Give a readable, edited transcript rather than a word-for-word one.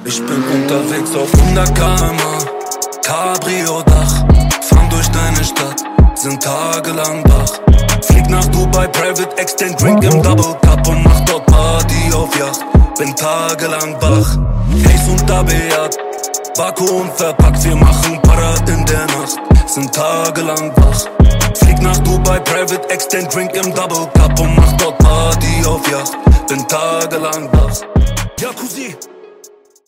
Ich bin unterwegs auf 100 km/h, Cabrio-Dach, fahren durch deine Stadt, sind tagelang wach. Flieg nach Dubai, Private Extend, Drink im Double Cup und mach dort Party auf Yacht. Bin tagelang wach, Ace und Billard, Vakuum verpackt, wir machen Para in der Nacht, sind tagelang wach. Flieg nach Dubai, Private Extend, Drink im Double Cup und mach dort Party auf Yacht. Bin tagelang wach. Jacuzzi.